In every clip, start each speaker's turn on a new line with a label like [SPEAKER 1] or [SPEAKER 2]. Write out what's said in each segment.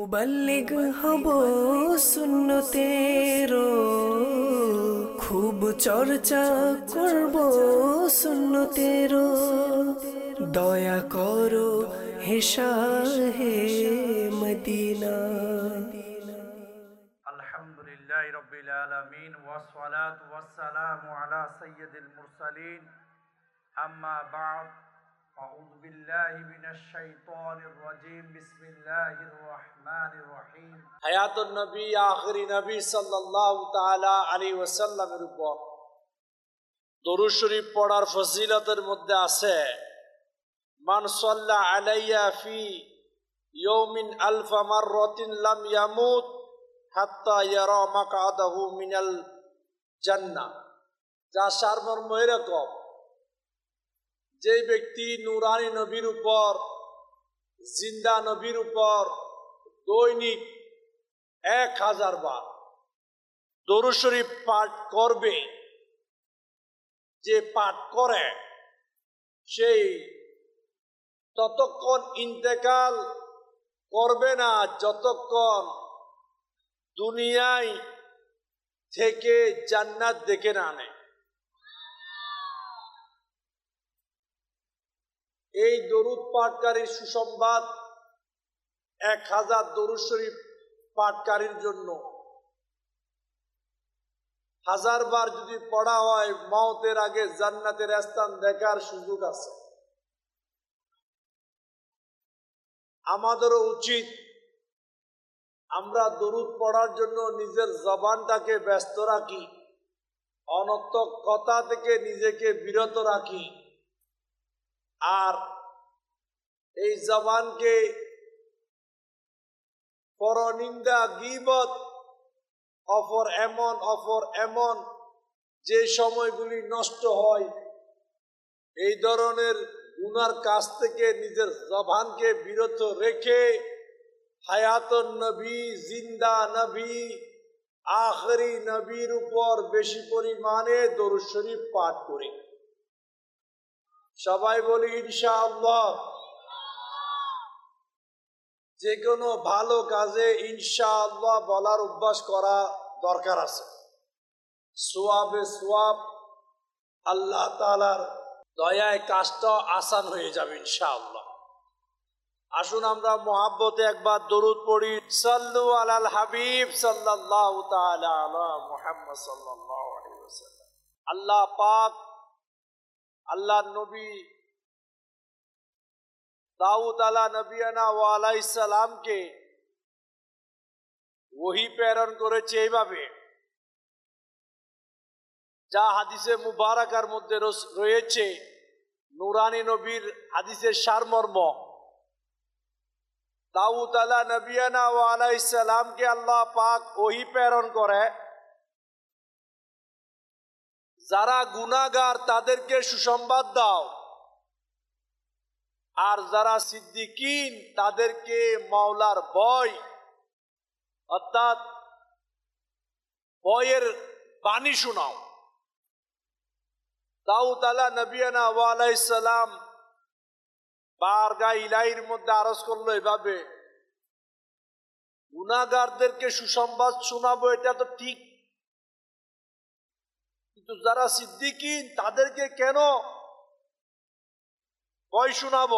[SPEAKER 1] মুবাল্লিগ হব সুন্নতেরো, খুব চর্চা করব সুন্নতেরো। দয়া করো হে শাহে মদিনা।
[SPEAKER 2] আলহামদুলিল্লাহি রাব্বিল আলামিন ওয়াসসালাতু ওয়াসসালামু আলা সাইয়্যিদিল মুরসালিন। আম্মা বা'দ, আউযু বিল্লাহি মিনাশ শাইতানির রাজীম। বিসমিল্লাহির রহমানির রহিম। হায়াতুন নবী আখিরি নবী সাল্লাল্লাহু তাআলা আলাইহি ওয়াসাল্লামের উপর দরুদ শরীফ পড়ার ফজিলতের মধ্যে আছে, মান সাল্লা আলাইয়া ফি ইয়াউমিন আলফা মাররাতিন লাম ইয়ামুত হাত্তা ইয়ারা মাকআদাহু মিনাল জান্নাহ। যা সারমর্ম এরকম, যে ব্যক্তি নুরানি নবীর উপর, জিন্দা নবীর উপর দৈনিক 1000 বার দরুদ শরীফ পাঠ করবে, যে পাঠ করে সেই ততক্ষণ ইন্তেকাল করবে না যতক্ষণ দুনিয়ায় থেকে জান্নাত দেখে না আনে। এই দরুদ পাঠকারীর সুসংবাদ 1000 দরুদ শরীফ পাঠকারীর জন্য 1000 বার যদি পড়া হয়, মওতের আগে জান্নাতের স্থান দেখার সুযোগ আছে। আমাদেরও উচিত আমরা দরুদ পড়ার জন্য নিজের জবানটাকে ব্যস্ত রাখি, অনর্থক কথা থেকে নিজেকে বিরত রাখি, আর এই জবানকে পরনিন্দা, গীবত, অপর এমন যে সময়গুলি নষ্ট হয়, এই ধরনের গুনার কাছ থেকে নিজের জবানকে বিরত রেখে হায়াতুন নবী, জিন্দা নবী, আখরি নবীর উপর বেশি পরিমাণে দরুদ শরীফ পাঠ করি। সবাই বলি ইনশাআল্লাহ। যে কোনো ভালো কাজে ইনশাআল্লাহ বলার অভ্যাস করা দরকার আছে। সোয়াবে সোয়াব, আল্লাহ তাআলার দয়ায় কাজটা আসান হয়ে যাবে ইনশাআল্লাহ। আসুন আমরা মুহাব্বতে একবার দরুদ পড়ি। সাল্লু আলাল হাবিব সাল্লাল্লাহু তাআলা আলা মুহাম্মদ সাল্লাল্লাহু আলাইহি ওয়াসাল্লাম। আল্লাহ পাক আল্লাহর নবী দাউদ আলা নবিয়ানা ওয়া আলাইহিস সালামকে ওহী প্রেরণ করেছে এইভাবে, যা হাদিসে মুবারাকার মধ্যে রয়েছে, নুরানি নবীর হাদিসের সারমর্ম। দাউদ আলা নবিয়ানা ওয়া আলাইহিস সালামকে আল্লাহ পাক ওহী প্রেরণ করে, যারা গুনাহগার তাদেরকে সুসংবাদ দাও, আর যারা সিদ্দিকিন তাদেরকে মাওলার ভয় অর্থাৎ ভয়ের বাণী শোনাও। দাউদ আলা নবিয়ানা ওয়া আলাইহিস সালাম বারগাহ ইলাহির মধ্যে আরজ করলো এভাবে, গুনাহগারদেরকে সুসংবাদ শোনাবো, এটা তো ঠিক, কিন্তু যারা সিদ্দিকিন তাদেরকে কেন ভয় শোনাবো?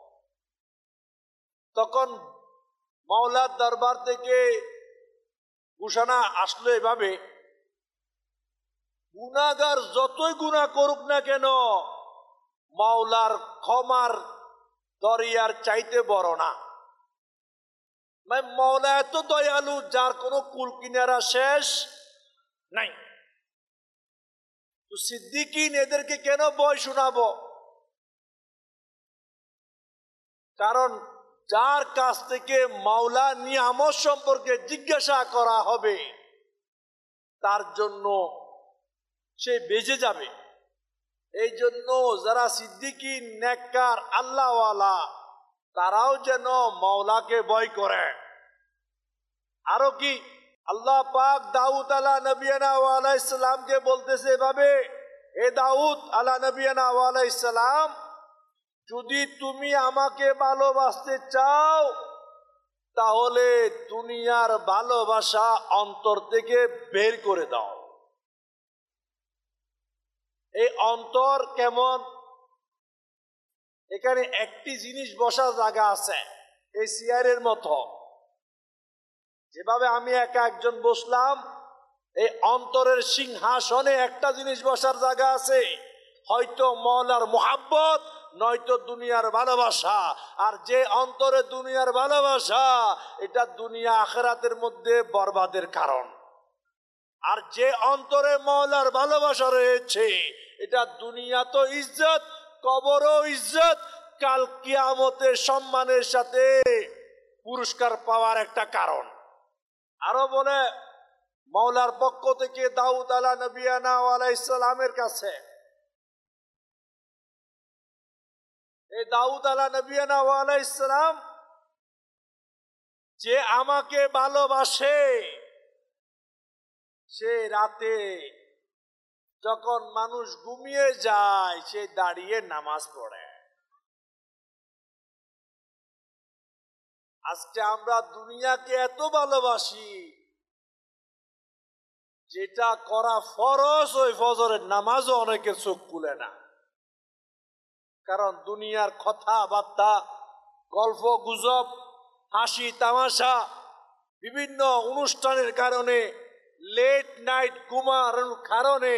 [SPEAKER 2] তখন মাওলার দরবার থেকে ঘোষণা আসলো এভাবে, গুনাহগার যতই গুনাহ করুক না কেন, মাওলার ক্ষমার দরিয়ার চাইতে বড় না। মাওলা এত দয়ালু, যার কোনো কুল কিনারা শেষ নাই। তো সিদ্দিকিন এদেরকে কেন ভয় শোনাবো? কারণ যার কাছ থেকে মাওলা নিয়ামত সম্পর্কে জিজ্ঞাসা করা হবে, তার জন্য সে বেঁচে যাবে। এই জন্য যারা সিদ্দিকিন, নেককার, আল্লাহওয়ালা, তারাও যেন মাওলাকে ভয় করে। আরো কি, আল্লাহ পাক দাউদ আলা নবিয়ানা ওয়া আলাইহিস সালামকে বলতেছে এভাবে, এ দাউদ আলা নবিয়ানা ওয়া আলাইহিস সালাম, যদি তুমি আমাকে ভালোবাসতে চাও তাহলে দুনিয়ার ভালোবাসা অন্তর থেকে বের করে দাও। এই অন্তর কেমন? এখানে একটি জিনিস বসার জায়গা আছে, এই চেয়ারের মতো। যেভাবে আমি একা একজন বসলাম, এই অন্তরের সিংহাসনে একটা জিনিস বসার জায়গা আছে, হয়তো মওলার মুহাব্বত, নয়তো দুনিয়ার ভালোবাসা। আর যে অন্তরে দুনিয়ার ভালোবাসা, এটা দুনিয়া আখিরাতের মধ্যে বরবাদের কারণ। আর যে অন্তরে মওলার ভালোবাসা রয়েছে, এটা দুনিয়া তো ইজ্জত, কবরও ইজ্জত, কাল কিয়ামতে সম্মানের সাথে পুরস্কার পাওয়ার একটা কারণ। আরো বলে মওলার পক্ষ থেকে দাউদ আলা নবিয়ানা আলাইহিস সালামের কাছে, এই দাউদ আলা নবিয়ানা আলাইহিস সালাম যে আমাকে ভালোবাসে, সে রাতে যখন মানুষ ঘুমিয়ে যায়, সে দাঁড়িয়ে নামাজ পড়ে। আজকে আমরা দুনিয়াকে এত ভালোবাসি, যেটা করা ফরজ, ওই ফজরের নামাজও অনেকের চোখ খুলে না। কারণ দুনিয়ার কথাবার্তা, গল্প গুজব, হাসি তামাশা, বিভিন্ন অনুষ্ঠানের কারণে, লেট নাইট ঘুমানোর কারণে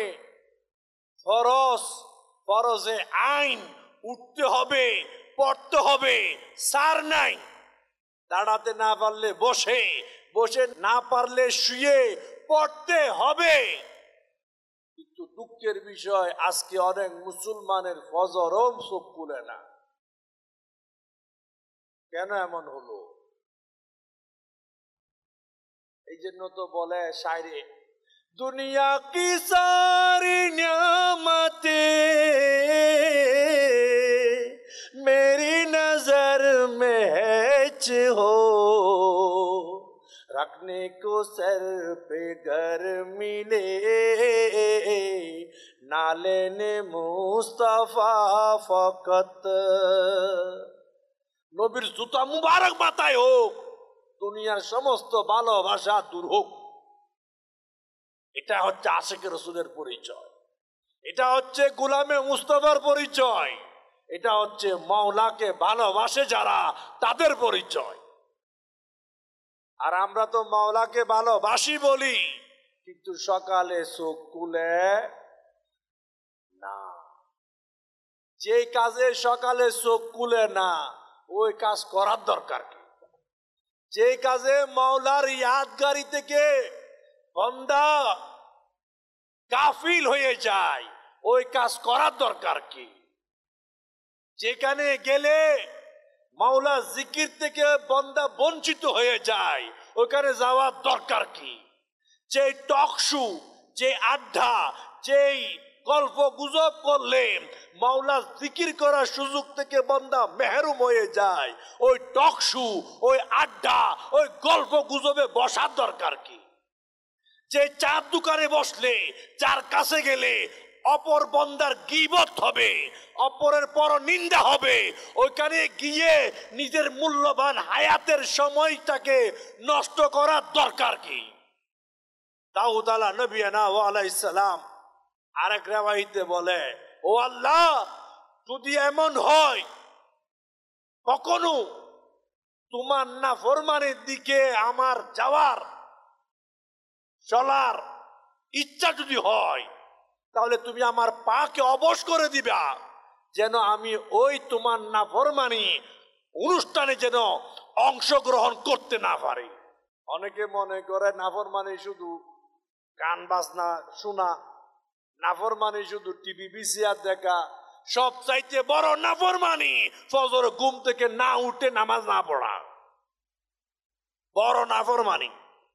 [SPEAKER 2] ফরজে আইন উঠতে হবে, পড়তে হবে, সার নাই। দাঁড়াতে না পারলে বসে, বসে না পারলে শুয়ে পড়তে হবে। কিন্তু দুঃখের বিষয়, আজকে অনেক মুসলমানের ফজরও চোখ খুলে না। কেন এমন হলো? এই জন্য তো বলে শায়রে, দুনিয়া কি সারি নিয়ামতে मेरी नजर में हैच हो, रखने को सर पे घर मिले, ना लेने मुस्तफा फकत। নবীর জুতা মুবারক মাথায় হোক, দুনিয়ার সমস্ত ভালোবাসা দূর হোক। এটা হচ্ছে আশিকে রাসূলের পরিচয়, এটা হচ্ছে গোলামে মুস্তাফার পরিচয়, এটা হচ্ছে মাওলাকে ভালোবাসে যারা, তাদের পরিচয়। আর আমরা তো মাওলাকে ভালোবাসি বলি, কিন্তু সকালে চোখ খুলে না। যে কাজে সকালে চোখ খুলে না, ওই কাজ করার দরকার কি? যে কাজে মাওলার ইয়াদগারি থেকে বান্দা গাফিল হয়ে যায়, ওই কাজ করার দরকার কি? যেখানে গেলে মাওলা জিকির থেকে বান্দা বঞ্চিত হয়ে যায়, ওখানে যাওয়ার দরকার কি? যে টকশু, যে আড্ডা, যেই গল্প গুজব করলে মাওলা জিকির করার সুযোগ থেকে বান্দা মেহরুম হয়ে যায়, ওই টকশু, ওই আড্ডা, ওই গল্প গুজবে বসার দরকার কি? যে চার দোকানে বসলে, যার কাছে গেলে অপর বন্দার গীবত হবে, অপরের পর নিন্দা হবে, ওইখানে গিয়ে নিজের মূল্যবান হায়াতের সময়টাকে নষ্ট করার দরকার কি? দাউদ আলা নবিয়ানা আলাইহিস সালাম আরেক রিওয়ায়াতে বলে, ও আল্লাহ, যদি এমন হয় কখনো তোমার নাফরমানের দিকে আমার যাওয়ার চলার ইচ্ছা যদি হয়, তাহলে তুমি আমার পাকে অবশ করে দিবা, যেন আমি ওই তোমার নাফরমানি অনুষ্ঠানে যেন অংশগ্রহণ করতে না পারি। অনেকে মনে করে নাফরমানি শুধু গান বাজনা শোনা, নাফরমানি শুধু টিভি ভিসিআর দেখা। সব চাইতে বড় নাফরমানি ফজর ঘুম থেকে না উঠে নামাজ না পড়া, বড় নাফরমানি।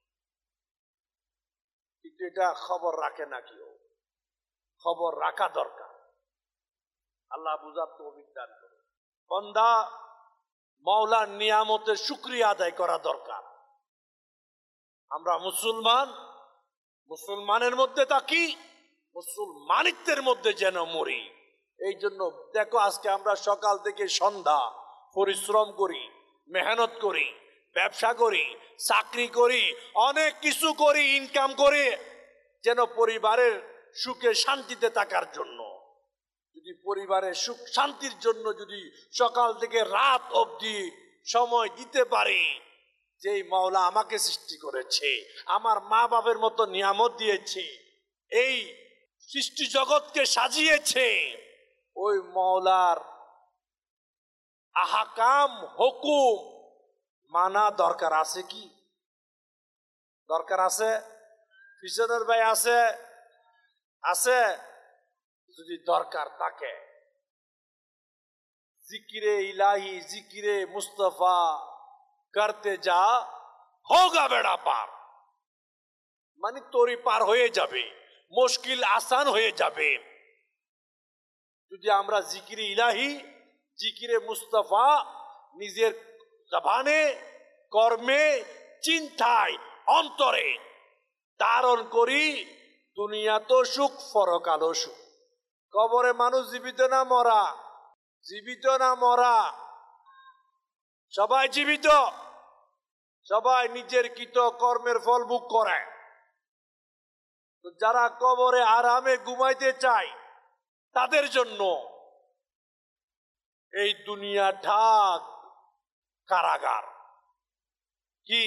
[SPEAKER 2] কিন্তু এটা খবর রাখে না কেউ, খবর রাখা দরকার। আল্লাহ বুঝার তৌফিক দান করে। বান্দা মাওলার নিয়ামতের শুকরিয়া আদায় করা দরকার। আমরা মুসলমান, মুসলমানের মধ্যে থাকি, মুসলমানিত্বের মধ্যে যেন মরি। এই জন্য দেখো, আজকে আমরা সকাল থেকে সন্ধ্যা পরিশ্রম করি, মেহনত করি, ব্যবসা করি, চাকরি করি, অনেক কিছু করি, ইনকাম করি, যেন পরিবারের সুখে শান্তিতে থাকার জন্য। যদি পরিবারের সুখ শান্তির জন্য যদি সকাল থেকে রাত অবধি সময় দিতে পারি, যেই মাওলা আমাকে সৃষ্টি করেছে, আমার মা বাবার মতো নিয়ামত দিয়েছে, এই সৃষ্টি জগৎকে সাজিয়েছে, ওই মাওলার আহকাম হুকুম মানা দরকার আছে কি? দরকার আছে? পিছনের ভাই আছে? আছে? যদি দরকার থাকে, জিকিরে ইলাহি, জিকিরে মুস্তফা করতে যা, হোগা বেড়া পার। মানে তোরই পার হয়ে যাবে, মুশকিল আসান হয়ে যাবে। যদি আমরা জিকিরে ইলাহি, জিকিরে মুস্তফা নিজের জবানে, কর্মে, চিন্তায়, অন্তরে ধারণ করি, দুনিয়া তো সুখ, পরকালও সুখ। কবরে মানুষ জীবিত না মরা? জীবিত না মরা? সবাই জীবিত। সবাই নিজের কৃত কর্মের ফল ভোগ করে। তো যারা কবরে আরামে ঘুমাইতে চায়, তাদের জন্য এই দুনিয়াটা কারাগার। কি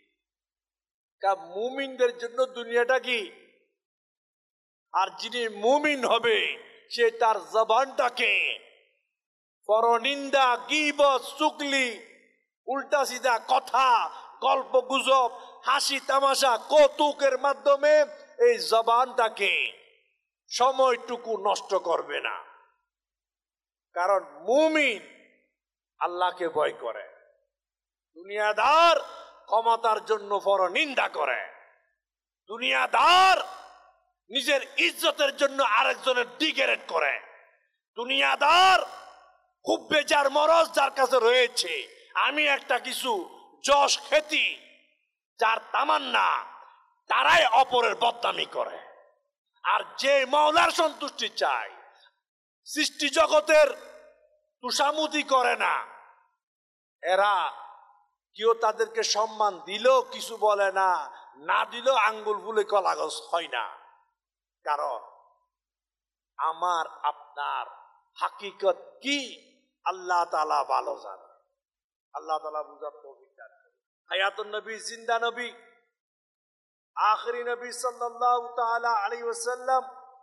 [SPEAKER 2] মুমিনদের জন্য দুনিয়াটা কি? আর যিনি মুমিন হবে, সে তার জবানটাকে পরনিন্দা, গীবত, চুগলি, উল্টা সিধা কথা, গল্প গুজব, হাসি তামাশা, কৌতুকের মাধ্যমে এই জবানটাকে সময়টুকু নষ্ট করবে না। কারণ মুমিন আল্লাহকে ভয় করে। দুনিয়াদার ক্ষমতার জন্য পরনিন্দা করে। দুনিয়াদার নিজের ইজ্জতের জন্য আরেকজনের ডিগ্রেড করে। দুনিয়াদার খুব বেজার মরজ যার কাছে রয়েছে, আমি একটা কিছু যশ খ্যাতি যার তামান্না, তারাই অপরের বদনামি করে। আর যে মাওলার সন্তুষ্টি চায়, সৃষ্টি জগতের তুষামুদি করে না, এরা কেউ তাদেরকে সম্মান দিলেও কিছু বলে না, না দিলেও আঙ্গুল ফুলে কলাগজ হয় না। কারণ আমার আপনার হাকিকত কি আল্লাহ তাআলা ভালো জানে। আল্লাহ তাআলা বুঝার তৌফিক দান করুন। হায়াতুন নবী, জিন্দা নবী, আখেরি নবী সাল্লাল্লাহু তাআলা আলাইহি ওয়াসাল্লাম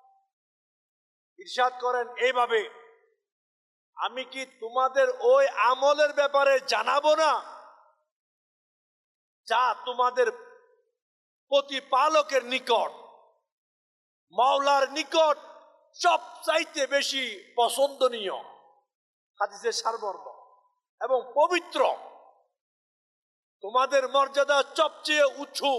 [SPEAKER 2] ইরশাদ করেন এইভাবে, আমি কি তোমাদের ওই আমলের ব্যাপারে জানাবো না যা তোমাদের প্রতিপালকের নিকট, মাওলার নিকট সবচাইতে বেশি পছন্দনীয়, হাদিসের সারমর্ম এবং পবিত্র, তোমাদের মর্যাদা সবচেয়ে উঁচু,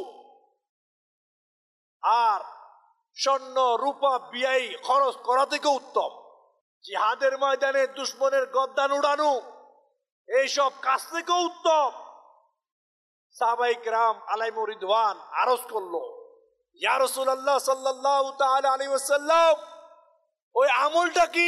[SPEAKER 2] আর স্বর্ণ রূপা ব্যয় খরচ করা থেকে উত্তম, জিহাদের ময়দানে দুশমনের গর্দান উড়ানো, এইসব কাজ থেকে উত্তম। সাহাবায়ে কেরাম আলাইহিম রিদওয়ান আরজ করলো, ইয়া রাসূলুল্লাহ সাল্লাল্লাহু তাআলা আলাইহি ওয়াসাল্লাম, ওই আমলটা কি?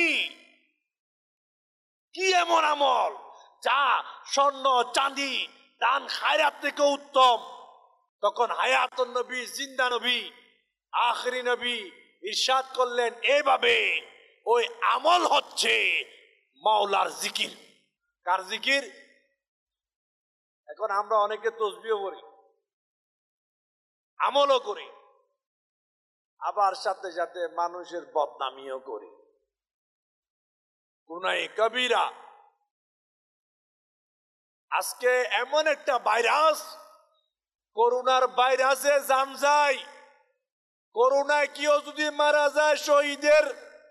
[SPEAKER 2] কি এমন আমল যা স্বর্ণ চাঁদি দান খায়রাত থেকে উত্তম? তখন হায়াতুন নবী, জিন্দা নবী, আখেরি নবী ইরশাদ করলেন এইভাবে, ওই আমল হচ্ছে মাওলার জিকির। কার জিকির? এখন আমরা অনেকে তাসবিহ করি, আমলও করি, আবার সাথে সাথে মানুষের বদনামিও করি। গুনাহে কবিরা। আজকে এমন একটা ভাইরাস, করোনার ভাইরাসে জান যায়। করোনায় কেউ যদি মারা যায়, শহীদের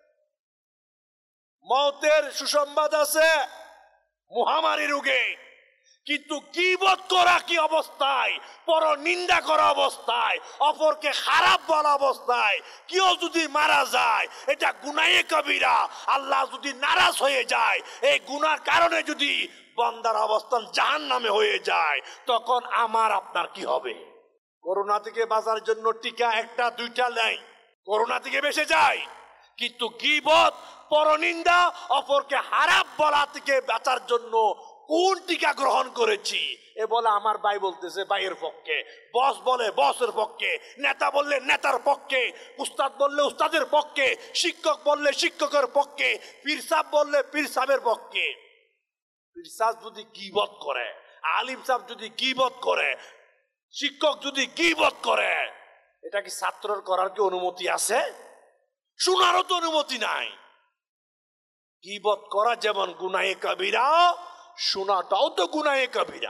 [SPEAKER 2] মওতের সুসংবাদ আছে মহামারী রোগে। কিন্তু গীবত করা কি অবস্থায়, পরনিন্দা করা অবস্থায়, অপরকে খারাপ বলা অবস্থায় কেউ যদি মারা যায়, এটা গুনাহে কবিরা। আল্লাহ যদি নারাজ হয়ে যায়, এই গুনার কারণে যদি বান্দার অবস্থান জাহান্নামে হয়ে যায়, তখন আমার আপনার কি হবে? করোনা থেকে বাঁচার জন্য টিকা একটা দুইটা নাই, করোনা থেকে বেঁচে যায়। কিন্তু গীবত, পরনিন্দা, অপরকে খারাপ বলা থেকে বাঁচার জন্য কোন টিকা গ্রহণ করেছি? এ বলে আমার ভাই বলতেছে ভাইয়ের পক্ষে, বস বলে বসের পক্ষে, নেতা বললে নেতার পক্ষে, উস্তাদ বললে উস্তাদের পক্ষে, শিক্ষক বললে শিক্ষকের পক্ষে, পীর সাহেব বললে পীর সাহেবের পক্ষে। পীর সাহেব যদি গীবত করে, আলিম সাহেব যদি গীবত করে, শিক্ষক যদি গীবত করে, এটা কি ছাত্রর করার কি অনুমতি আছে? শোনারও তো অনুমতি নাই। গীবত করা যেমন গুনাহে কবিরা, শোনাটাও তো গুনাহে কবিরা।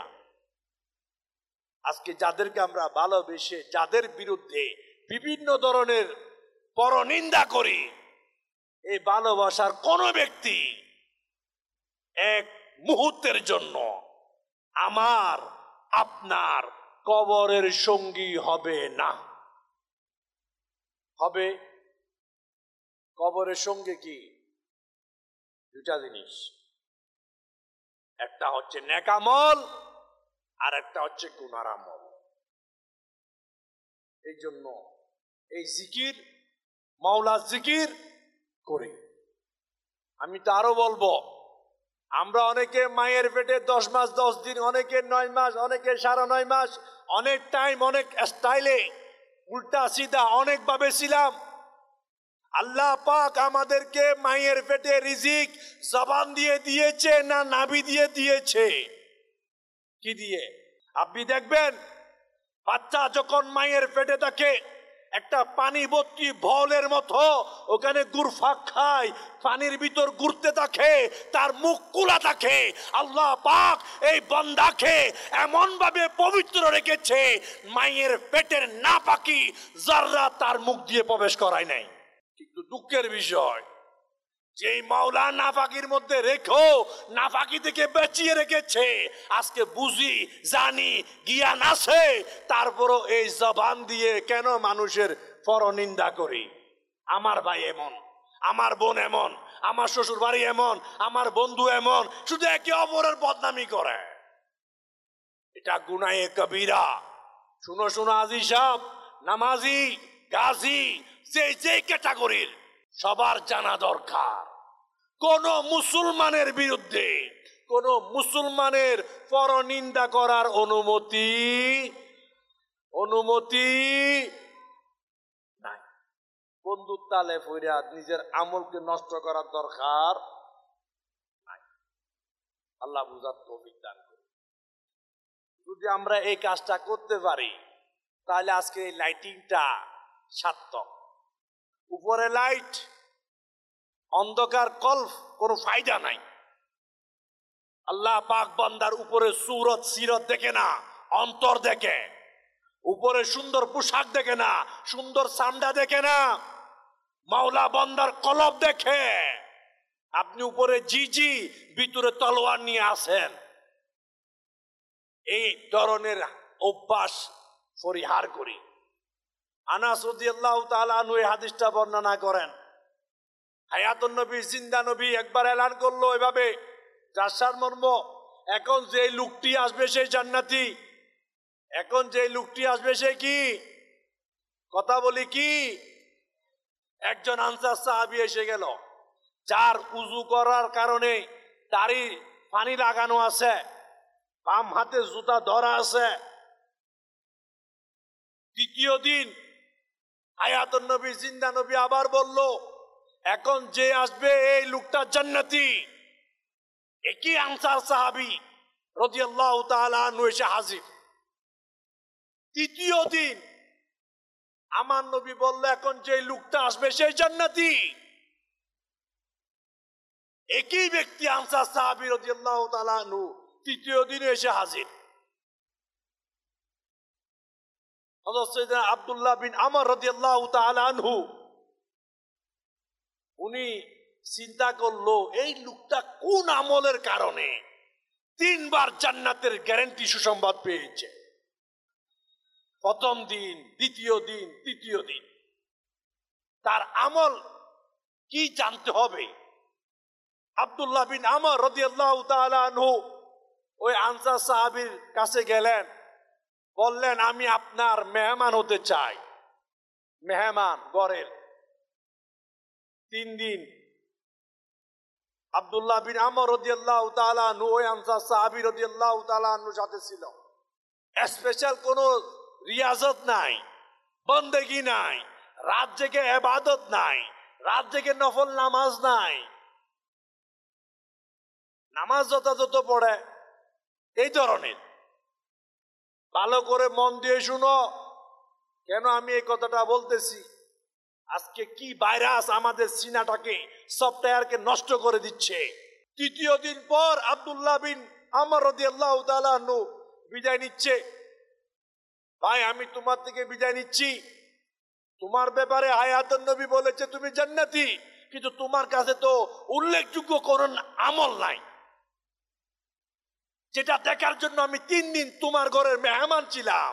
[SPEAKER 2] আজকে যাদেরকে আমরা ভালোবেসে যাদের বিরুদ্ধে বিভিন্ন ধরনের পরনিন্দা করি, এই ভালোবাসার কোন ব্যক্তি এক মুহূর্তের জন্য আমার আপনার কবরের সঙ্গী হবে না। হবে কবরের সঙ্গে কি? দুটা জিনিস, একটা হচ্ছে নেক আমল আর একটা হচ্ছে গুনার আমল। এই জন্য এই জিকির, মাওলা জিকির করি। আমি তো আরো বলবো, আমরা অনেকে মায়ের পেটে 10 মাস 10 দিন, অনেকে 9 মাস, অনেকে 9.5 মাস, অনেক টাইম, অনেক স্টাইলে, উল্টা সিধা অনেকভাবে ছিলাম। আল্লাহ পাক আমাদেরকে মায়ের পেটে রিজিক জবান দিয়ে দিয়েছে না নাভি দিয়ে দিয়েছে? কি দিয়ে? আপনি দেখবেন বাচ্চা যখন মায়ের পেটে থাকে, একটা পানি ভর্তি বলের মতো ওখানে গুরফাক খায়, পানির ভিতর ঘুরতে থাকে, তার মুখ খোলা থাকে। আল্লাহ পাক এই বান্দাকে এমন ভাবে পবিত্র রেখেছে, মায়ের পেটের নাপাকি যাররা তার মুখ দিয়ে প্রবেশ করায় নাই। কিন্তু দুঃখের বিষয়, যেই মাওলা নাফাকির মধ্যে রেখো নাফাকি থেকে বাঁচিয়ে রেখেছে, আজকে বুঝি জানি জ্ঞান আছে, তারপরও এই জবান দিয়ে কেন মানুষের পরনিন্দা করি? আমার ভাই এমন, আমার বোন এমন, আমার শ্বশুর বাড়ি এমন, আমার বন্ধু এমন, শুধু একে অপরের বদনামি করে। এটা গুনাহে কবিরা। শুনো শুনো আজি সাহেব, নামাজি, গাজী, যে ক্যাটাগরির, সবার জানা দরকার, কোন মুসলমানের বিরুদ্ধে, কোন মুসলমানের পরনিন্দা করার অনুমতি নাই। বন্ধুর তালে ফইরা নিজের আমলকে নষ্ট করার দরকার নাই। আল্লাহ বুঝার তৌফিক দান করুন। যদি আমরা এই কাজটা করতে পারি, তাহলে আজকে এই লাইটিংটা সার্থক। উপরে লাইট, অন্ধকার কল্প, কোনো ফায়দা নাই। আল্লাহ পাক বান্দার উপরে সুরত সিরত দেখে না, অন্তর দেখে। উপরে সুন্দর পোশাক দেখে না, সুন্দর চামড়া দেখে না, মাওলা বান্দার কলব দেখে। আপনি উপরে জিজি, ভিতরে তলোয়ার নিয়ে আসেন, এই ধরনের অভ্যাস পরিহার করি। আনাস রাদিয়াল্লাহু তাআলা আনহু এই হাদিসটা বর্ণনা করেন। হায়াতুন নবী, জিন্দা নবী একবার এলান করলো এভাবে, যার সারমর্ম, এখন যে লোকটি আসবে সেই জান্নাতি, এখন যে লোকটি আসবে সে কি? কথা বলি কি? একজন আনসার সাহাবী এসে গেল, যার উজু করার কারণে দাড়ি পানি লাগানো আছে, বাম হাতে জুতা ধরা আছে। দ্বিতীয় দিন হায়াতুন নবী, জিন্দা নবী আবার বলল, এখন যে আসবে এই লোকটা জান্নাতি। একই আনসার সাহাবী রাদিয়াল্লাহু তাআলা আনহু এসে হাজির। তৃতীয় দিন আমার নবী বলল, এখন যে লোকটা আসবে সেই জান্নাতি। একই ব্যক্তি আনসার সাহাবী রাদিয়াল্লাহু তাআলা আনহু তৃতীয় দিনে এসে হাজির। হযরত সাইয়েদনা আব্দুল্লাহ বিন আমর রাদিয়াল্লাহু তাআলা আনহু, উনি চিন্তা করলো এই লোকটা কোন আমলের কারণে 3 বার জান্নাতের গ্যারান্টি সুসংবাদ পেয়েছে। প্রথম দিন, দ্বিতীয় দিন, তৃতীয় দিন, তার আমল কি জানতে হবে। আব্দুল্লাহ বিন আমর রাদিয়াল্লাহু তাআলা আনহু ওই আনসার সাহাবীর কাছে গেলেন, বললেন, আমি আপনার মেহমান হতে চাই। মেহমান গড়ের 3 দিন আব্দুল্লাহ বিন আমর রাদিয়াল্লাহু তাআলা আনহু ওই আনসার সাহাবী রাদিয়াল্লাহু তাআলা আনহুর সাথে ছিল। স্পেশাল কোনো রিয়াজত নাই, বন্দেগি নাই, রাত জেগে ইবাদত নাই, রাত জেগে নফল নামাজ নাই। নামাজ যথাযথ পড়ে এই ধরনের। ভালো করে মন দিয়ে শুনো, কেন আমি এই কথাটা বলতেছি। আজকে কি ভাইরাস আমাদের সিনাটাকে, সফটওয়্যারকে নষ্ট করে দিচ্ছে। তৃতীয় দিন পর আব্দুল্লাহ বিন আমর রাদিয়াল্লাহু তাআলা আনহু বিদায় নিচ্ছে। ভাই আমি তোমার থেকে বিদায় নিচ্ছি, তোমার ব্যাপারে হায়াতুন নবী বলেছে তুমি জান্নাতি, কিন্তু তোমার কাছে তো উল্লেখযোগ্য কোন আমল নাই, যেটা দেখার জন্য আমি 3 দিন তোমার ঘরের মেহমান ছিলাম।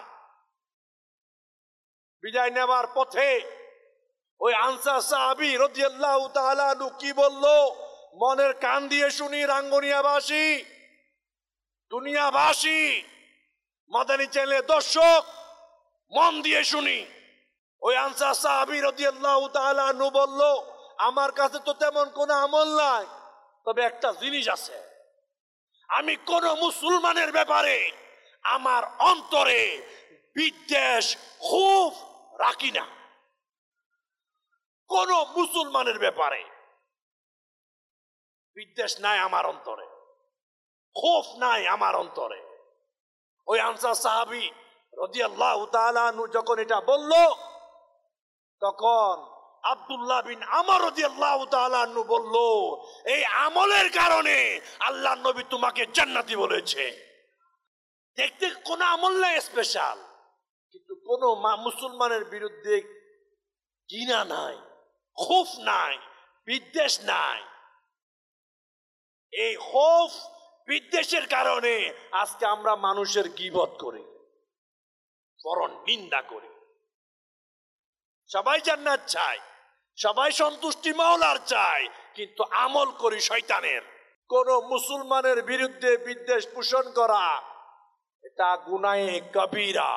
[SPEAKER 2] বিদায় নেওয়ার পথে ওই আনসার সাহাবী রাদিয়াল্লাহু তাআলা আনহু কি বলল, মনের কান দিয়ে শুনি রাঙ্গুনিয়াবাসী, দুনিয়াবাসী, মাদানী চ্যানেলের দর্শক, মন দিয়ে শুনি। ওই আনসার সাহাবী রাদিয়াল্লাহু তাআলা আনহু বলল, আমার কাছে তো তেমন কোনো আমল নাই, তবে একটা জিনিস আছে, আমি কোন মুসলমানের ব্যাপারে আমার অন্তরে বিদ্বেষ ক্ষোভ রাখি না। কোন মুসলমানের ব্যাপারে বিদ্বেষ নাই আমার অন্তরে, ক্ষোভ নাই আমার অন্তরে। ওই আনসার সাহাবী রাদিয়াল্লাহু তাআলা আনহু যখন এটা বলল, তখন আব্দুল্লাহ বিন আমর রাদিয়াল্লাহু তাআলা আনহু বলল, এই আমলের কারণে আল্লাহর নবী তোমাকে জান্নাতি বলেছে। দেখতে কোনো আমল নাই স্পেশাল, কিন্তু কোন মুসলমানের বিরুদ্ধে ঘৃণা নাই, ক্ষোভ নাই, বিদ্বেষ নাই। এই ক্ষোভ বিদ্বেষের কারণে আজকে আমরা মানুষের গীবত করি, পরম নিন্দা করি। সবাই জান্নাত চায়, সবাই সন্তুষ্টি মাওলার চায়, কিন্তু আমল করি শয়তানের। কোন মুসলমানের বিরুদ্ধে বিদ্বেষ পোষণ করা এটা গুনাহে কবিরা,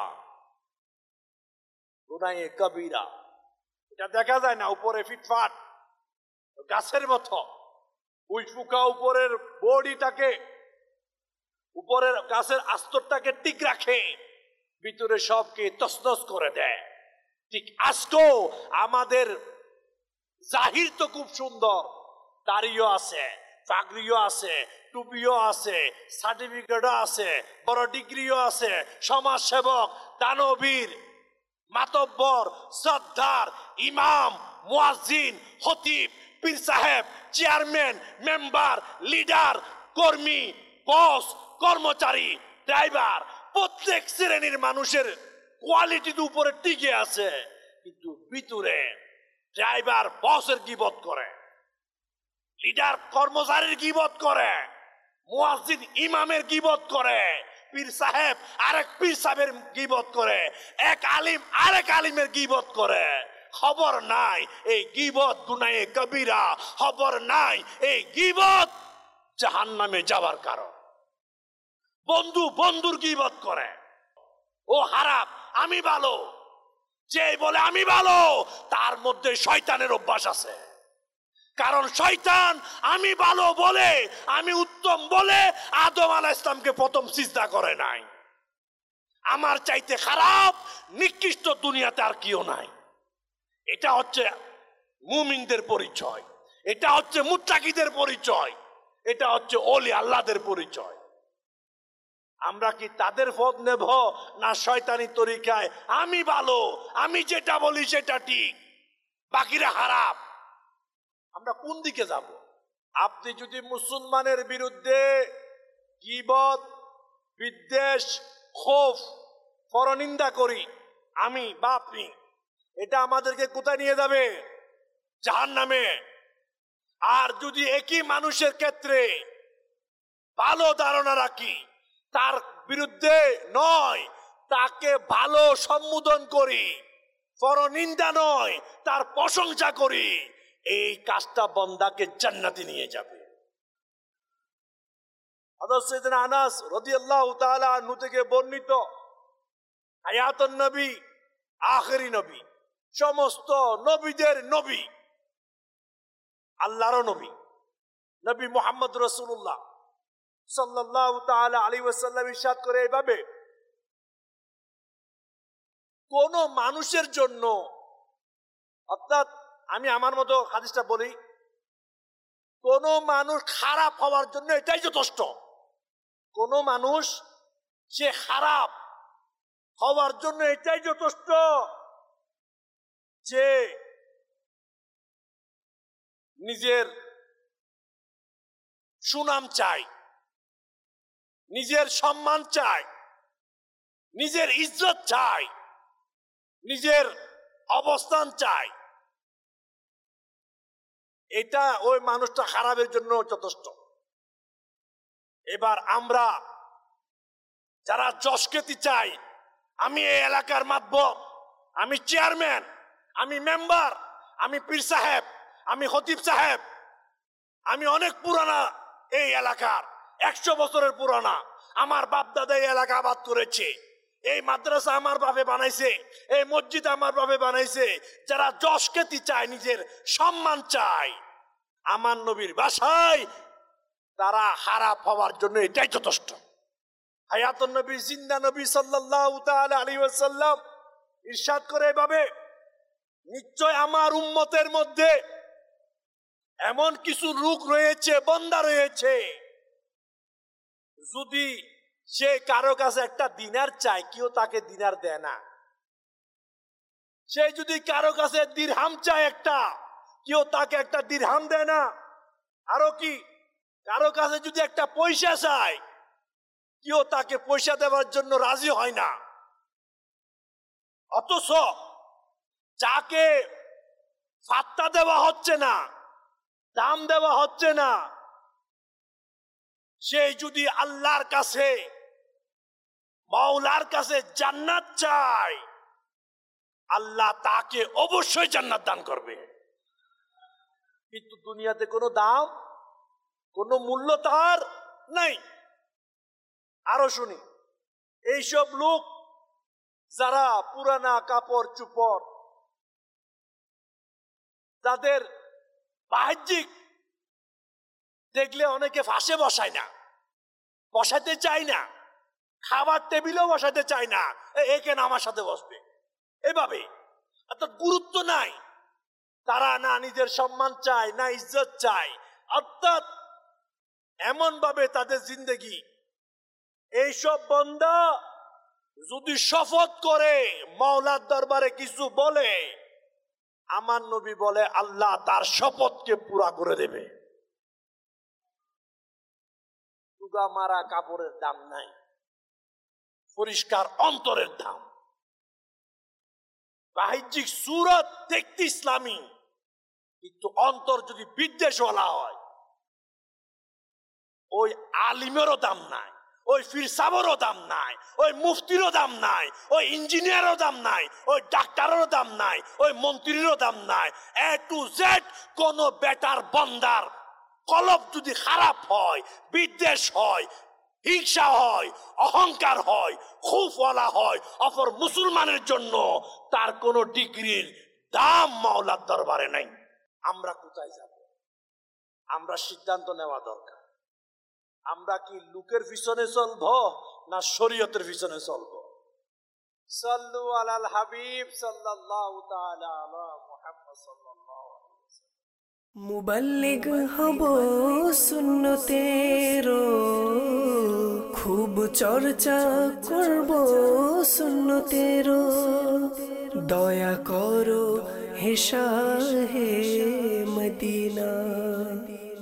[SPEAKER 2] গুনাহে কবিরা। এটা দেখা যায় না, উপরে ফিটফাট গাছের মতো উইফুকা উপরের বডিটাকে, উপরের গাছের আস্তরটাকে ঠিক রাখে, ভিতরে সবকে তছনছ করে দেয়। ঠিক আজকেও আমাদের জাহির তো খুব সুন্দর, দাড়িও আছে, পাগড়িও আছে, টুপিও আছে, সার্টিফিকেটও আছে, বড় ডিগ্রিও আছে, সমাজ সেবক, দানবীর, মাতব্বর, সর্দার, ইমাম, মুয়াজ্জিন, খতিব, পীর সাহেব, চেয়ারম্যান, মেম্বার, লিডার, কর্মী, বস, কর্মচারী, ড্রাইভার, প্রত্যেক শ্রেণীর মানুষের কোয়ালিটির উপরে টিকে আছে, কিন্তু ভিতরে ড্রাইভার বসের গীবত করে, লিডার কর্মচারীর গীবত করে, মুয়াজ্জিন ইমামের গীবত করে, পীর সাহেব আরেক পীর সাহেবের গীবত করে, এক আলিম আরেক আলিমের গীবত করে। খবর নাই এই গীবত গুনাহে কবিরা, খবর নাই এই গীবত জাহান্নামে যাওয়ার কারণ। বন্ধু বন্ধুর গীবত করে, ও খারাপ আমি ভালো, যে বলে আমি ভালো তার মধ্যে শয়তানের অভ্যাস আছে। কারণ শয়তান আমি ভালো বলে, আমি উত্তম বলে আদম আলাইহিস সালামকে প্রথম সিজদা করে নাই। আমার চাইতে খারাপ নিকৃষ্ট দুনিয়াতে আর কেউ নাই। এটা হচ্ছে মুমিনদের পরিচয়, এটা হচ্ছে মুত্তাকিদের পরিচয়, এটা হচ্ছে ওলি আল্লাহদের পরিচয়। আমরা কি তাদের পথ নেব না শয়তানি তরিকায় আমি ভালো, আমি যেটা বলি সেটা ঠিক, বাকিরা খারাপ? আমরা কোন দিকে যাব? আপনি যদি মুসলমানের বিরুদ্ধে গীবত, বিদ্বেষ, ক্ষোভ, পরনিন্দা করি আমি বা আপনি, এটা আমাদেরকে কোথায় নিয়ে যাবে? জাহান্নামে। আর যদি একই মানুষের ক্ষেত্রে ভালো ধারণা রাখি, তার বিরুদ্ধে নয়, তাকে ভালো সম্বোধন করি, পরনিন্দা নয় তার প্রশংসা করি, এই কাজটা বান্দাকে জান্নাতে নিয়ে যাবে। হযরত সাইয়েদনা আনাস রাদিয়াল্লাহু তাআলা আনহু থেকে বর্ণিত, হায়াতুন নবী, আখেরি নবী, সমস্ত নবীদের নবী, আল্লাহর নবী, নবী মুহাম্মদ রাসূলুল্লাহ সাল্লাল্লাহু তাআলা আলাইহি ওয়াসাল্লাম ইরশাদ করে এইভাবে, কোন মানুষের জন্য, অর্থাৎ আমি আমার মতো হাদিসটা বলি, কোন মানুষ খারাপ হওয়ার জন্য এটাই যথেষ্ট। কোন মানুষ সে খারাপ হওয়ার জন্য এটাই যথেষ্ট যে নিজের সুনাম চাই, নিজের সম্মান চাই, নিজের ইজ্জত চাই, নিজের অবস্থান চাই, এটা ওই মানুষটা খারাপের জন্য যথেষ্ট। এবার আমরা যারা যশকেতি চাই, আমি এই এলাকার মাতবর, আমি চেয়ারম্যান, আমি মেম্বার, আমি পীর সাহেব, আমি খতিব সাহেব, আমি অনেক পুরানা এই এলাকার, 100 বছরের পুরানা, আমার বাপ দাদা এই এলাকা আবাদ করেছে, এই মাদ্রাসা আমার বাপে বানাইছে, এই মসজিদ আমার বাপে বানাইছে। যারা যশকেতি চায়, নিজের সম্মান চায়, আমার নবীর ভাষায় তারা খারাপ হওয়ার জন্য এটাই যথেষ্ট। হায়াতুন নবী, জিন্দা নবী সাল্লাল্লাহু তাআলা আলাইহি ওয়াসাল্লাম ইরশাদ করে এভাবে, নিশ্চয় আমার উম্মতের মধ্যে এমন কিছু লোক রয়েছে, বান্দা রয়েছে, যদি সে কারো কাছে একটা দিনার চায়, কেউ তাকে দিনার দেয় না। সে যদি কারো কাছে দিরহাম চায় একটা, কেউ তাকে একটা দিরহাম দেয় না। আরো কি, কারো কাছে যদি একটা পয়সা চায়, কেউ তাকে পয়সা দেওয়ার জন্য রাজি হয় না। অথচ যাকে পাত্তা দেওয়া হচ্ছে না, দাম দেওয়া হচ্ছে না, সে যদি আল্লাহর কাছে, মাওলার কাছে জান্নাত চায়, আল্লাহ তাকে অবশ্যই জান্নাত দান করবে। কিন্তু দুনিয়াতে কোনো দাম, কোনো মূল্য তার নাই। আরো শুনি, এইসব লোক যারা পুরানা কাপড় চুপড়, যাদের বাহ্যিক দেখলে অনেকে ফাঁসে বসায় না, বসাতে চায় না, খাবার টেবিলেও বসাতে চায় না, একে না আমার সাথে বসবে, এভাবে অর্থাৎ গুরুত্ব নাই। তারা না নিজের সম্মান চায়, না ইজ্জত চায়, অর্থাৎ এমন ভাবে তাদের জিন্দেগি। এইসব বান্দা যদি শপথ করে মাওলার দরবারে কিছু বলে, আমার নবী বলে আল্লাহ তার শপথকে পুরা করে দেবে। টুকা মারা কাপড়ের দাম নাই, পরিষ্কার অন্তরের দাম। বাহ্যিক সুরত দেখতে ইসলামী, কিন্তু অন্তর যদি বিদ্বেষওয়ালা হয়, ওই আলিমেরও দাম নাই, ওই পীর সাহেবেরও দাম নাই, ওই মুফতিরও দাম নাই, ওই ইঞ্জিনিয়ারেরও দাম নাই, ওই ডাক্তারেরও দাম নাই, ওই মন্ত্রীরও দাম নাই। এ টু জেড কোন বেটার বান্দার কলব যদি খারাপ হয়, বিদ্বেষ হয়, হিংসা হয়, অহংকার হয়, খুফওয়ালা হয় অপর মুসলমানের জন্য, তার কোন ডিগ্রির দাম মাওলার দরবারে নাই। আমরা কোথায় যাব? আমরা সিদ্ধান্ত নেওয়া দরকার। আমরা কি লোকের পিছনে চলবো না শরীয়তের পিছনে চলবো? সাল্লু আলাল হাবিব সাল্লাল্লাহু তাআলা আলা মুহাম্মদ সাল্লাল্লাহু আলাইহি ওয়াসাল্লাম।
[SPEAKER 1] মুবাল্লিগ হব সুন্নতেরো, খুব চর্চা করব সুন্নতেরো। দয়া করো হে শাহে মদিনা।